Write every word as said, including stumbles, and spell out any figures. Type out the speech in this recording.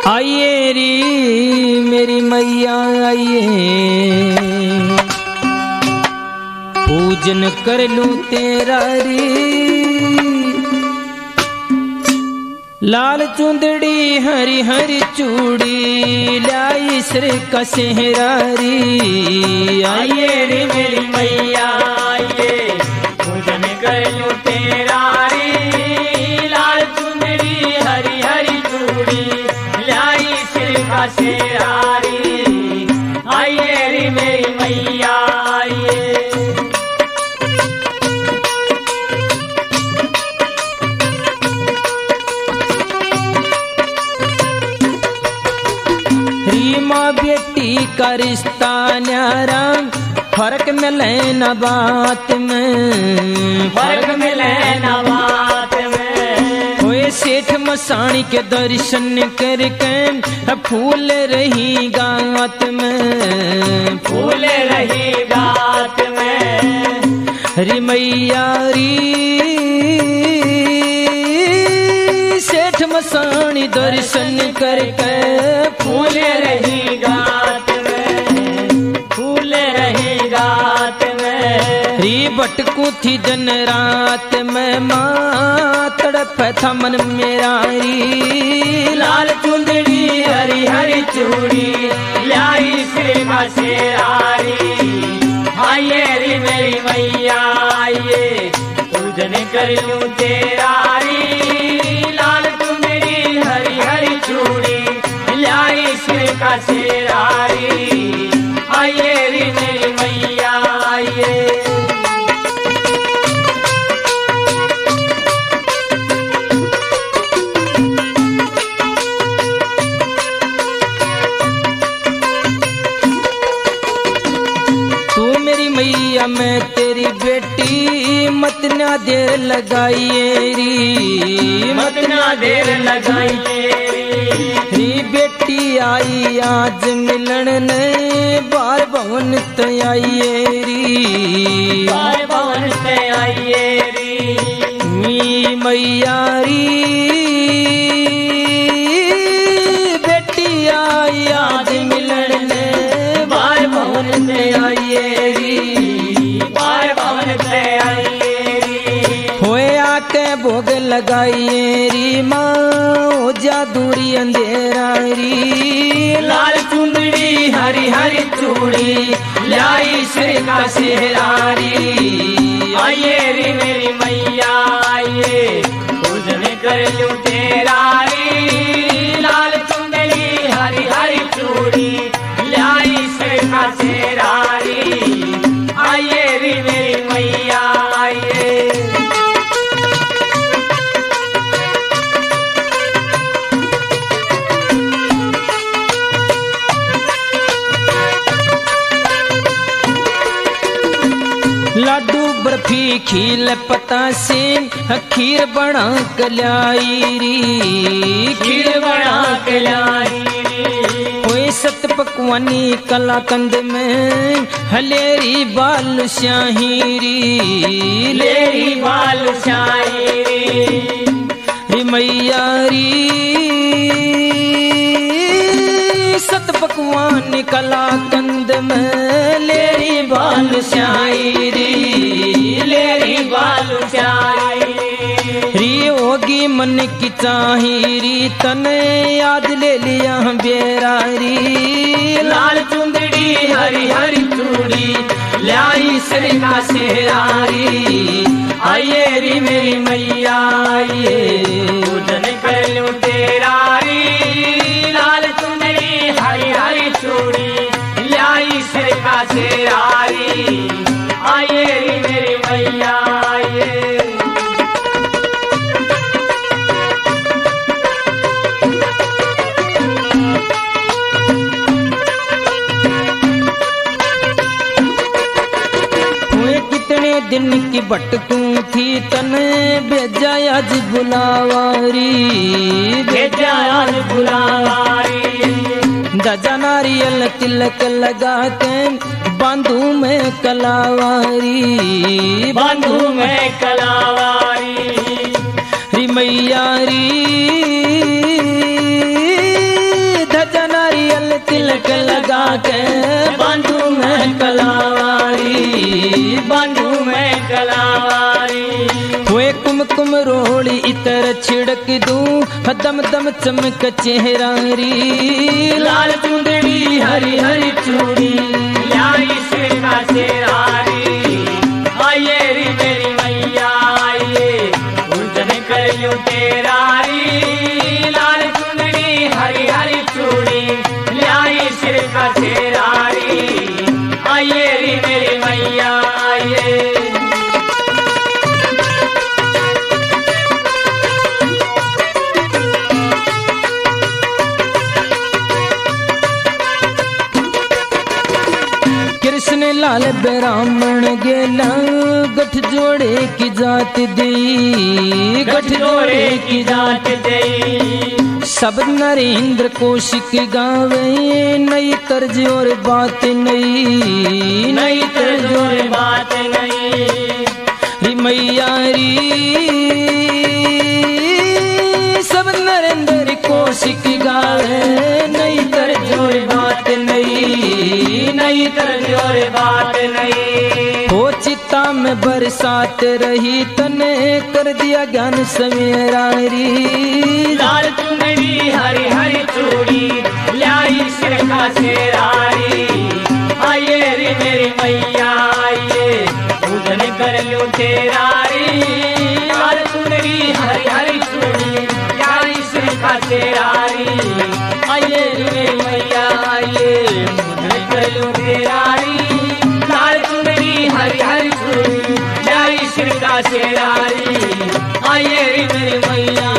आइए री मेरी मैया आइए, पूजन कर लूं तेरा री। लाल चुंदड़ी हरी हरी चूड़ी लाई सिर का सेहरा री। आइए रे मेरी मैया आइए, पूजन कर लूं तेरा री। लाल चुंदड़ी हरी हरी चूड़ी लाई सिर का सेहरा री। आइए रे मेरी मैया आइए। माँ बेटी का रिश्ता न्यारा, फर्क मिले न बात में, फर्क मिले न बात में। होए सेठ मसाणी के दर्शन करके फूल रही गात में, फूल रही गात में। री मैया री सेठ मसाणी दर्शन करके फूल रही गात में, फूल रही गात में। री भटकू थी दिन रात में, माँ तड़प था मन मेरा री। लाल चुंदड़ी हरी हरी चूड़ी लाई सिर का सेरारी। आइए रे मेरी मैया आइए, पूजन कर लूं तेरा री। लाल चुंदड़ी हरी हरी चूड़ी लाई सिर का सेरारी। आइए रे मेरी मैया आइए। तू मेरी मैया मैं तेरी बेटी, मत ना देर लगाइए री, मत ना देर लगाइए री। री बेटी आई आज मिलन ने, बार भवन ते आइए री। बार भवन से आइए री। मी मैया री बेटी आई आज मिलन ने, बार भवन ते आइए री। बार भवन से आइए री। होए आके भोग लगाइए री, माँ हो जा दूरी अंधेरा री। लाल चुंदड़ी हरी हरी चूड़ी लाई सिर का सेहरारी। आइए रे मेरी मैया आइए, पूजन कर लूं तेरा री। लाल चुंदड़ी हरी हरी चूड़ी लाई सिर का सेहरारी। आइए रे मेरी मैया आइए। लाडू बर्फी खील पतासे, खीर बना कलाई री। खीर बना के लाई री। होए सत पकवानी कलाकंद में, हलेरी बाल शाहीरी। लेरी बाल शायरी। री मैया री सत पकवान कलाकंद में, लेरी बाल शायरी। लेरी बाल शायरी। री होगी मन की चाहिरी, तने याद ले लिया बेरारी। लाल चुंदड़ी हरी हरी चूड़ी लाई सिर का सेहरारी। आइए रे मेरी मैया आइए, पूजन कर लूं तेरा री। लाल चुंदड़ी हरी हरी चूड़ी लाई सिर का सेहरारी। आइए रे मेरी मैया आइए। दिन की भटकूं थी तने, भेजा आज बुलावारी। भेजा आज बुलावारी। दजा नारियल तिलक लगा के, बांधू में कलावारी। बांधू में कलावारी। री मैया री तू दम दम चमक चेहरा री लाल चुंदड़ी हरी हरी चूड़ी लाई श्रीका शेरारी आइए री मेरी मैया आइए पूजन करियो तेरा री लाल चुंदड़ी हरी हरी चूड़ी लाई श्रीका शेरारी आइए री मेरी मैया आइए कृष्ण लाल ब्राह्मण गेला गठ जोड़े की जात दी गठ जोड़े की जात दई सब नरेंद्र कौशिक गावे नई तर्ज और बात नई नई तर्ज और बात नई री मैया री सब नरेंद्र कौशिक गावे नई तर्ज और बात नई नई तर्ज और बात नई हो चिता में बरसात रही तने कर दिया ज्ञान सवेरा री लाल चुनरी हरी हरी चूड़ी लाई श्रीका शेरारी आइए रे मेरी मैया आइए पूजन कर लो तेरा री लाल चुनरी हरी हरी चूड़ी लाई श्रीका शेरारी आइए रे मेरी मैया आइए पूजन कर लो तेरा री लाल चुनरी हरी हरी चूड़ी लाई श्रीका शेरारी आइए रे मेरी मैया